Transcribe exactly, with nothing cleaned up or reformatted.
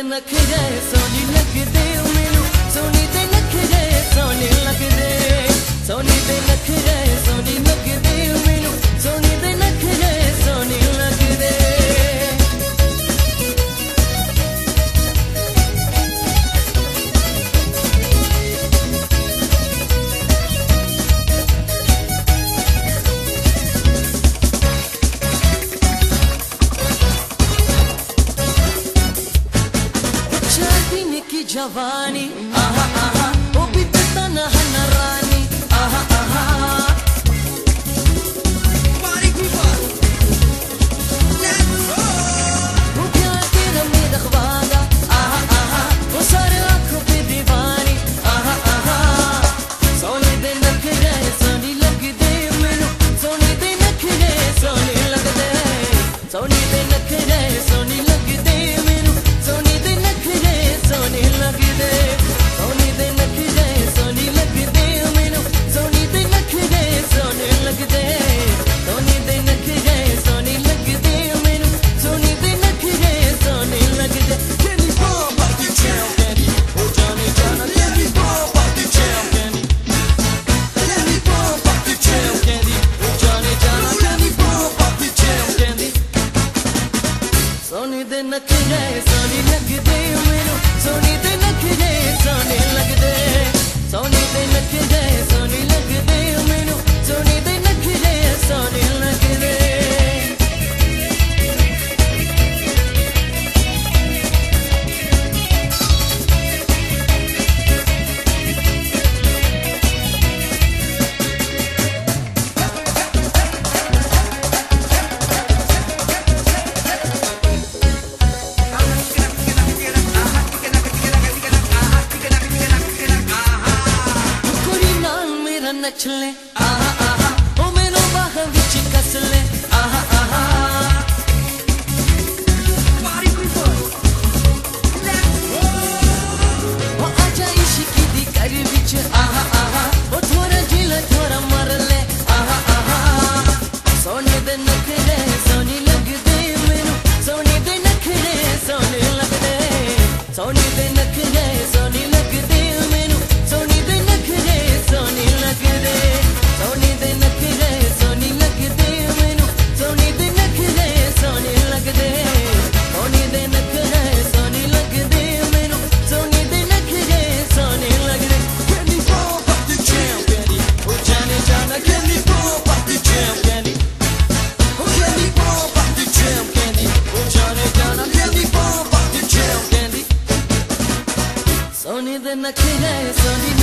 नखरे सोनी लगदे मैनू सोनी दे नखरे सोनी लगदे सोनी दे नखरे सोनी लगदे मैनू सोनी दे नखरे सोनी लगदे जवानी आहा आहा वो भी पता न है न रानी आहा आहा पारी की बात लेट्स गो वो क्या तेरा मेरा ख्वाजा आहा आहा वो सारे आंखों पे दीवानी आहा आहा सोनी दे नखरे सोनी लगदे मैनू सोनी दे नखरे सोनी लगदे सोनी दे नखरे सोनी लगदे मैनू सोनी दे नखरे सोनी लगदे सोनी दे नखरे सोनी लगदे मैनू सोनी दे नखरे सोनी लगदे सोनी दे नखरे सोनी लगदे मैनू सोनी दे नखरे सोनी लगदे Let me bomb out the jam candy oh Johnny Johnny let me bomb out the jam candy let me bomb out the jam candy oh Johnny Johnny let me bomb out the jam candy Soni दे नखरे सोनी लगदे मैनू सोनी दे नखरे सोनी लगदे सोनी दे नखरे सोनी लगदे मैनू सोनी दे नखरे सोनी लगदे नचले आहा आहा ओ मेनू बाह विच कस ले आहा आहा पारी कोई बोल लेट्स गो ओ आजा इश्क दी कर विच आहा आहा ओ थोड़ा दिल थोड़ा मर ले आहा आहा सोनी दे नखरे सोनी लगदे मैनू सोनी दे नखरे सोनी लगदे सोनी दे नखरे सोनी लगदे मैनू सोनी दे नखरे सोनी लगदे सोनी दे नखरे सोनी लगदे मैनू सोनी दे नखरे सोनी लगदे सोनी दे नखरे सोनी लगदे मैनू सोनी दे नखरे सोनी लगदे Can you bomb out the jam candy oh Johnny Johnny Can you bomb out the jam candy oh Can you bomb out the jam candy oh Johnny Johnny Can you bomb out the jam candy Soni दे नखरे सोनी